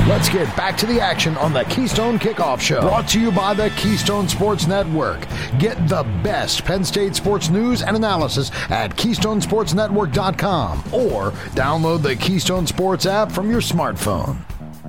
Let's get back to the action on the Keystone Kickoff Show. Brought to you by the Keystone Sports Network. Get the best Penn State sports news and analysis at KeystonesportsNetwork.com or download the Keystone Sports app from your smartphone.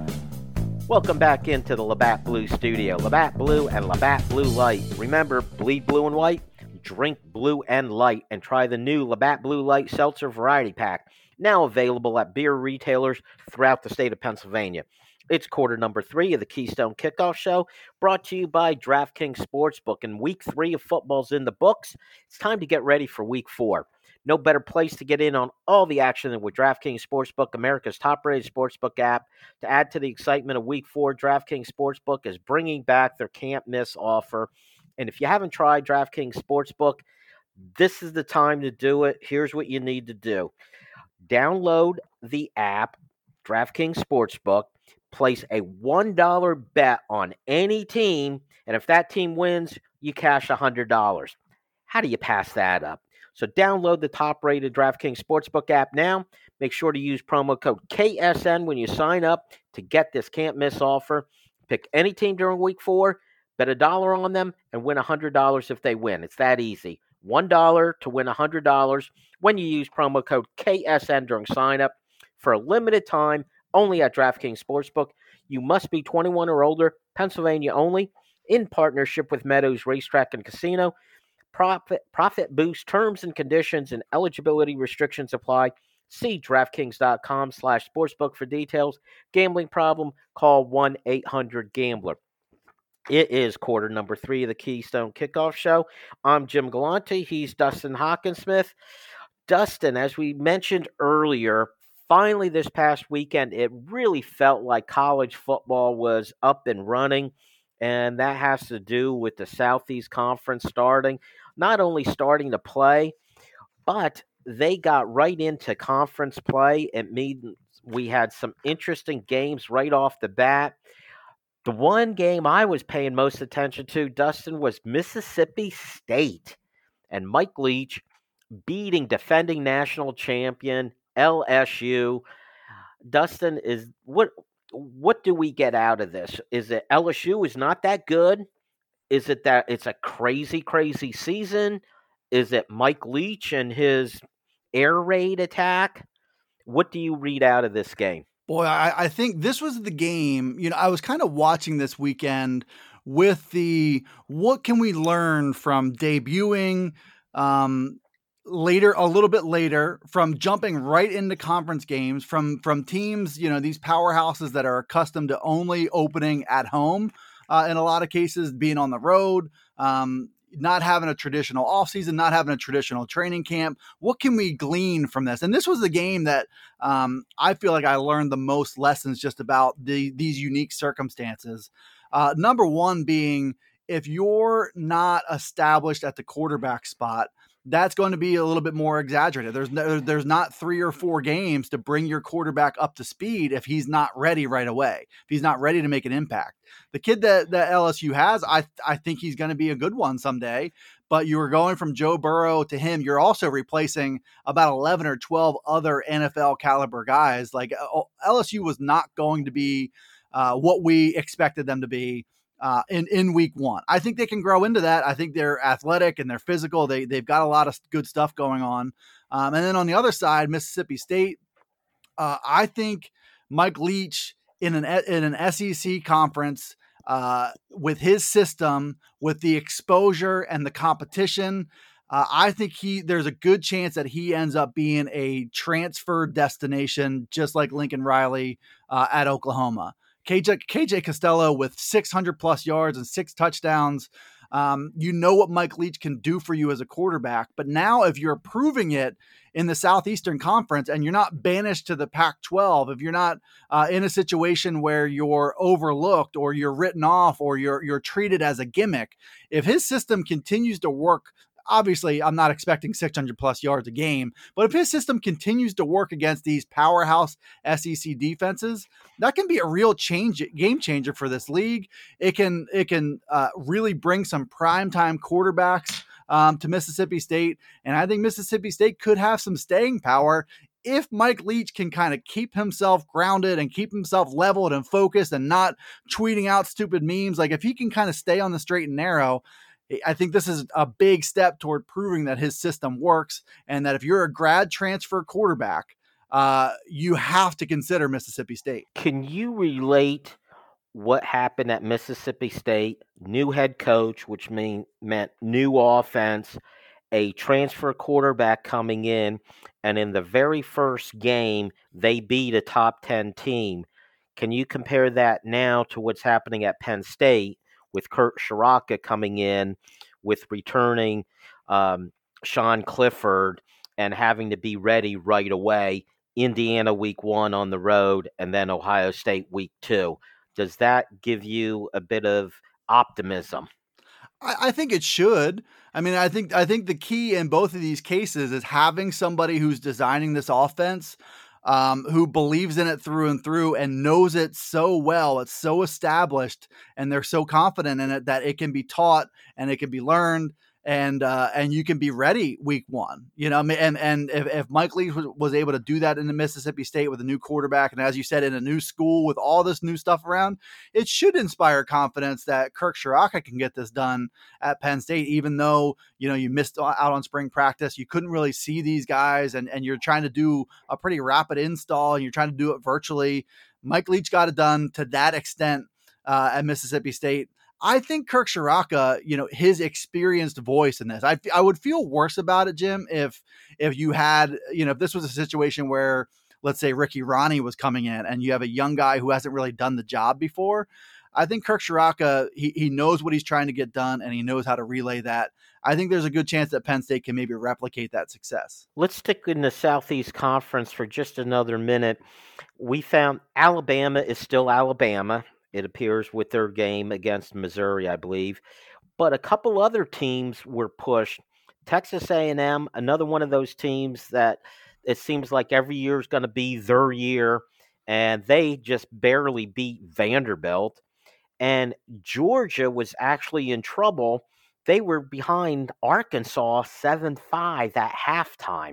Welcome back into the Labatt Blue studio. Labatt Blue and Labatt Blue Light. Remember, bleed blue and white, drink blue and light, and try the new Labatt Blue Light Seltzer Variety Pack, now available at beer retailers throughout the state of Pennsylvania. It's quarter number 3 of the Keystone Kickoff Show, brought to you by DraftKings Sportsbook. And week 3 of football's in the books. It's time to get ready for week 4. No better place to get in on all the action than with DraftKings Sportsbook, America's top-rated sportsbook app. To add to the excitement of week 4, DraftKings Sportsbook is bringing back their can't-miss offer. And if you haven't tried DraftKings Sportsbook, this is the time to do it. Here's what you need to do. Download the app, DraftKings Sportsbook. Place a $1 bet on any team, and if that team wins, you cash $100. How do you pass that up? So download the top-rated DraftKings Sportsbook app now. Make sure to use promo code KSN when you sign up to get this can't-miss offer. Pick any team during Week 4, bet $1 on them, and win $100 if they win. It's that easy. $1 to win $100 when you use promo code KSN during sign-up for a limited time. Only at DraftKings Sportsbook. You must be 21 or older, Pennsylvania only, in partnership with Meadows Racetrack and Casino. Profit boost terms and conditions and eligibility restrictions apply. See DraftKings.com/sportsbook for details. Gambling problem? Call 1-800-GAMBLER. It is quarter number 3 of the Keystone Kickoff Show. I'm Jim Galante. He's Dustin Hockensmith. Dustin, as we mentioned earlier, finally, this past weekend, it really felt like college football was up and running, and that has to do with the Southeast Conference not only starting to play, but they got right into conference play. It means we had some interesting games right off the bat. The one game I was paying most attention to, Dustin, was Mississippi State and Mike Leach beating defending national champion LSU. Dustin, what do we get out of this? Is it LSU is not that good? Is it that it's a crazy, crazy season? Is it Mike Leach and his air raid attack? What do you read out of this game? Boy, I think this was the game. I was kind of watching this weekend with what can we learn from debuting a little bit later, from jumping right into conference games from teams, these powerhouses that are accustomed to only opening at home, in a lot of cases being on the road, not having a traditional offseason, not having a traditional training camp. What can we glean from this? And this was the game that I feel like I learned the most lessons just about these unique circumstances. Number one being, if you're not established at the quarterback spot, that's going to be a little bit more exaggerated. There's not 3 or 4 games to bring your quarterback up to speed if he's not ready right away, if he's not ready to make an impact. The kid that LSU has, I think he's going to be a good one someday, but you were going from Joe Burrow to him. You're also replacing about 11 or 12 other NFL caliber guys. Like LSU was not going to be what we expected them to be in week 1. I think they can grow into that. I think they're athletic and they're physical. They've got a lot of good stuff going on. And then on the other side, Mississippi State, I think Mike Leach in an SEC conference, with his system, with the exposure and the competition, I think there's a good chance that he ends up being a transfer destination, just like Lincoln Riley at Oklahoma. KJ Costello with 600 plus yards and 6 touchdowns. What Mike Leach can do for you as a quarterback. But now if you're proving it in the Southeastern Conference and you're not banished to the Pac-12, if you're not in a situation where you're overlooked or you're written off or you're treated as a gimmick, if his system continues to work, obviously I'm not expecting 600 plus yards a game, but if his system continues to work against these powerhouse SEC defenses, that can be a real game changer for this league. It can really bring some primetime quarterbacks to Mississippi State. And I think Mississippi State could have some staying power if Mike Leach can kind of keep himself grounded and keep himself leveled and focused and not tweeting out stupid memes, like if he can kind of stay on the straight and narrow, I think this is a big step toward proving that his system works, and that if you're a grad transfer quarterback, you have to consider Mississippi State. Can you relate what happened at Mississippi State? New head coach, which meant new offense, a transfer quarterback coming in, and in the very first game, they beat a top 10 team. Can you compare that now to what's happening at Penn State with Kirk Ciarrocca coming in, with returning Sean Clifford and having to be ready right away? Indiana week 1 on the road, and then Ohio State week 2. Does that give you a bit of optimism? I think it should. I mean, I think the key in both of these cases is having somebody who's designing this offense, who believes in it through and through and knows it so well. It's so established, and they're so confident in it that it can be taught and it can be learned, and you can be ready week 1. And if Mike Leach was able to do that in the Mississippi State with a new quarterback, and as you said, in a new school with all this new stuff around, it should inspire confidence that Kirk Ciarrocca can get this done at Penn State, even though, you missed out on spring practice. You couldn't really see these guys, and you're trying to do a pretty rapid install, and you're trying to do it virtually. Mike Leach got it done to that extent at Mississippi State. I think Kirk Ciarrocca, his experienced voice in this, I would feel worse about it, Jim, if you had, if this was a situation where, let's say, Ricky Ronnie was coming in and you have a young guy who hasn't really done the job before. I think Kirk Ciarrocca, he knows what he's trying to get done, and he knows how to relay that. I think there's a good chance that Penn State can maybe replicate that success. Let's stick in the Southeast Conference for just another minute. We found Alabama is still Alabama, it appears, with their game against Missouri, I believe. But a couple other teams were pushed. Texas A&M, another one of those teams that it seems like every year is going to be their year, and they just barely beat Vanderbilt. And Georgia was actually in trouble. They were behind Arkansas 7-5 at halftime.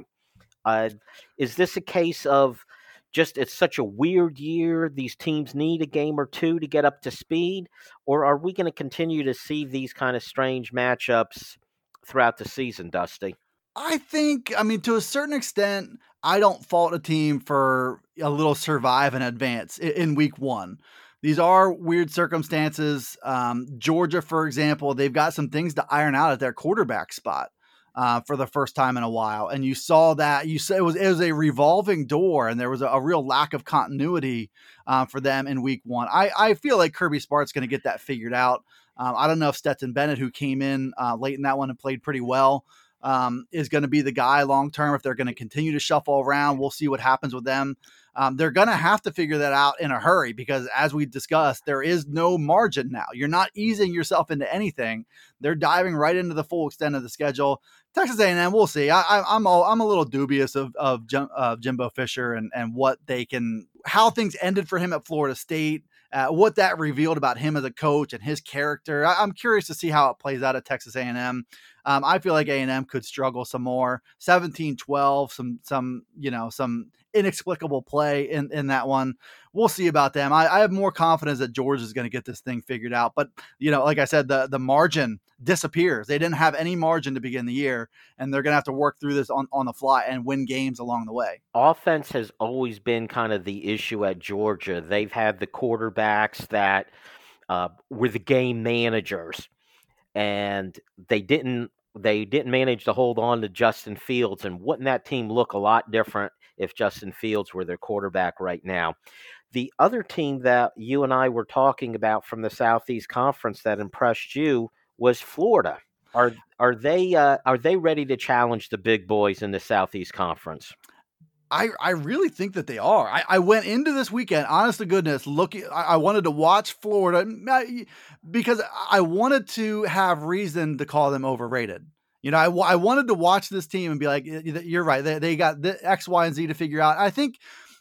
Is this a case of just it's such a weird year, these teams need a game or two to get up to speed? Or are we going to continue to see these kind of strange matchups throughout the season, Dusty? I think, to a certain extent, I don't fault a team for a little survive and advance in week 1. These are weird circumstances. Georgia, for example, they've got some things to iron out at their quarterback spot for the first time in a while. And you saw that. You said it was a revolving door, and there was a real lack of continuity for them in week 1. I feel like Kirby Smart's going to get that figured out. I don't know if Stetson Bennett, who came in late in that one and played pretty well, is going to be the guy long term. If they're going to continue to shuffle around, we'll see what happens with them. They're going to have to figure that out in a hurry because, as we discussed, there is no margin now. You're not easing yourself into anything. They're diving right into the full extent of the schedule. Texas A&M, we'll see. I'm a little dubious of Jimbo Fisher and what how things ended for him at Florida State. What that revealed about him as a coach and his character. I'm curious to see how it plays out at Texas A&M. I feel like A&M could struggle some more. 17-12, some inexplicable play in that one. We'll see about them. I have more confidence that Georgia is going to get this thing figured out. But, like I said, the margin disappears. They didn't have any margin to begin the year, and they're going to have to work through this on the fly and win games along the way. Offense has always been kind of the issue at Georgia. They've had the quarterbacks that were the game managers, and they didn't manage to hold on to Justin Fields. And wouldn't that team look a lot different if Justin Fields were their quarterback right now? The other team that you and I were talking about from the Southeast Conference that impressed you was Florida. Are they ready to challenge the big boys in the Southeast Conference? I really think that they are. I went into this weekend, honest to goodness, I wanted to watch Florida because I wanted to have reason to call them overrated. I wanted to watch this team and be like, you're right. They got the X, Y, and Z to figure out. I think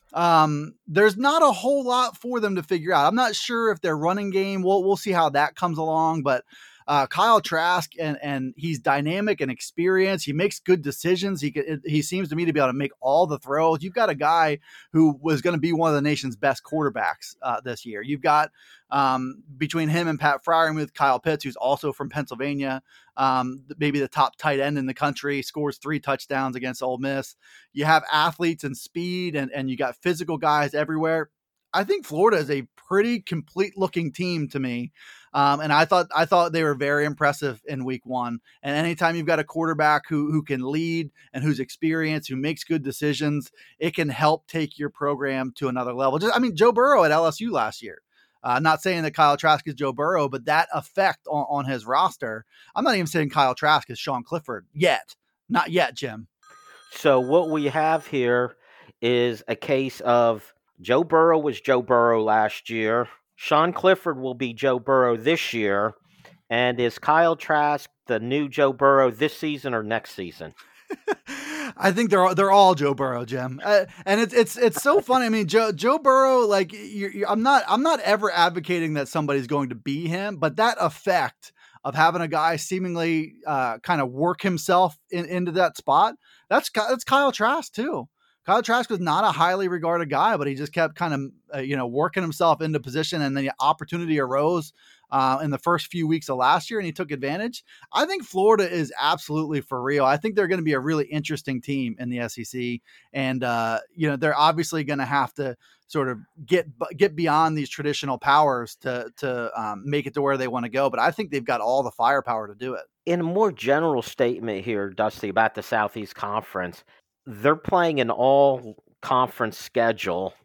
there's not a whole lot for them to figure out. I'm not sure if their running game, we'll see how that comes along, but Kyle Trask, and he's dynamic and experienced. He makes good decisions. He seems to me to be able to make all the throws. You've got a guy who was going to be one of the nation's best quarterbacks this year. You've got between him and Pat Freiermuth, Kyle Pitts, who's also from Pennsylvania, maybe the top tight end in the country, scores 3 touchdowns against Ole Miss. You have athletes and speed, and you got physical guys everywhere. I think Florida is a pretty complete looking team to me. And I thought they were very impressive in week 1. And anytime you've got a quarterback who can lead and who's experienced, who makes good decisions, it can help take your program to another level. Joe Burrow at LSU last year. Not saying that Kyle Trask is Joe Burrow, but that effect on his roster. I'm not even saying Kyle Trask is Sean Clifford yet. Not yet, Jim. So what we have here is a case of Joe Burrow was Joe Burrow last year. Sean Clifford will be Joe Burrow this year. And is Kyle Trask the new Joe Burrow this season or next season? I think they're all Joe Burrow, Jim. And it's so funny. I mean, Joe Burrow, like I'm not ever advocating that somebody's going to be him, but that effect of having a guy seemingly kind of work himself into that spot, that's Kyle Trask too. Kyle Trask was not a highly regarded guy, but he just kept kind of, working himself into position, and then the opportunity arose in the first few weeks of last year, and he took advantage. I think Florida is absolutely for real. I think they're going to be a really interesting team in the SEC, and they're obviously going to have to sort of get beyond these traditional powers to make it to where they want to go. But I think they've got all the firepower to do it. In a more general statement here, Dusty, about the Southeast Conference, they're playing an all-conference schedule,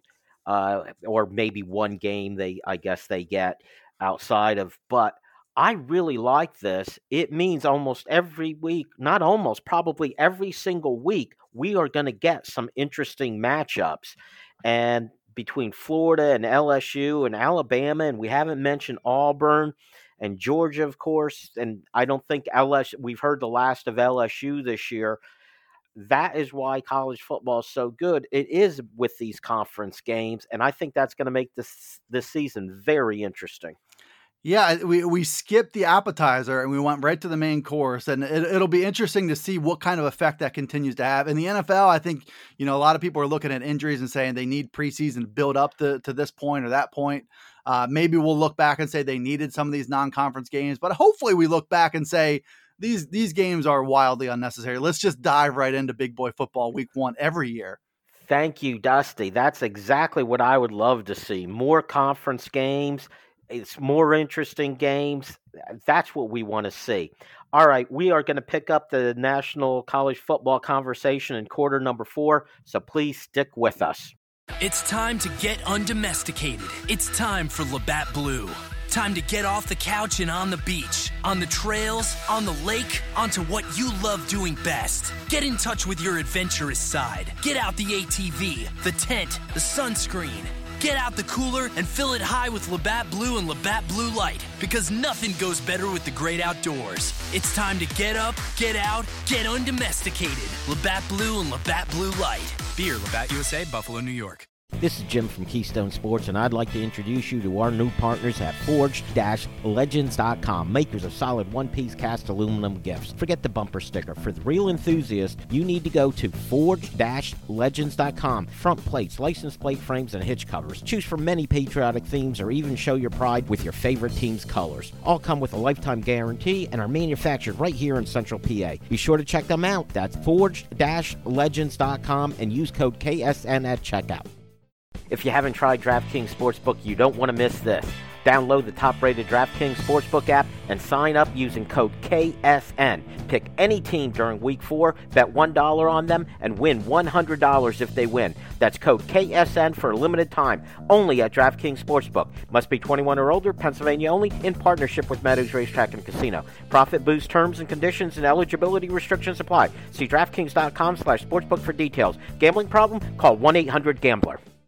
or maybe one game they get outside of. But I really like this. It means almost every week, not almost, probably every single week, we are going to get some interesting matchups. And between Florida and LSU and Alabama, and we haven't mentioned Auburn and Georgia, of course, and I don't think we've heard the last of LSU this year. That is why college football is so good. It is with these conference games, and I think that's going to make this season very interesting. Yeah, we skipped the appetizer and we went right to the main course, and it'll be interesting to see what kind of effect that continues to have. In the NFL, I think, a lot of people are looking at injuries and saying they need preseason to build up to this point or that point. Maybe we'll look back and say they needed some of these non-conference games, but hopefully we look back and say these games are wildly unnecessary. Let's just dive right into big boy football week 1 every year. Thank you, Dusty. That's exactly what I would love to see. More conference games. It's more interesting games. That's what we want to see. All right, we are going to pick up the national college football conversation in quarter number 4, so please stick with us. It's time to get undomesticated. It's time for Labatt Blue. Time to get off the couch and on the beach, on the trails, on the lake, onto what you love doing best. Get in touch with your adventurous side. Get out the ATV, the tent, the sunscreen. Get out the cooler and fill it high with Labatt Blue and Labatt Blue Light, because nothing goes better with the great outdoors. It's time to get up, get out, get undomesticated. Labatt Blue and Labatt Blue Light. Beer, Labatt USA, Buffalo, New York. This is Jim from Keystone Sports, and I'd like to introduce you to our new partners at Forged-Legends.com, makers of solid one-piece cast aluminum gifts. Forget the bumper sticker. For the real enthusiast, you need to go to Forged-Legends.com. Front plates, license plate frames, and hitch covers. Choose from many patriotic themes or even show your pride with your favorite team's colors. All come with a lifetime guarantee and are manufactured right here in Central PA. Be sure to check them out. That's Forged-Legends.com and use code KSN at checkout. If you haven't tried DraftKings Sportsbook, you don't want to miss this. Download the top-rated DraftKings Sportsbook app and sign up using code KSN. Pick any team during Week 4, bet $1 on them, and win $100 if they win. That's code KSN for a limited time, only at DraftKings Sportsbook. Must be 21 or older, Pennsylvania only, in partnership with Meadows Racetrack and Casino. Profit boost terms and conditions and eligibility restrictions apply. See DraftKings.com/sportsbook for details. Gambling problem? Call 1-800-GAMBLER.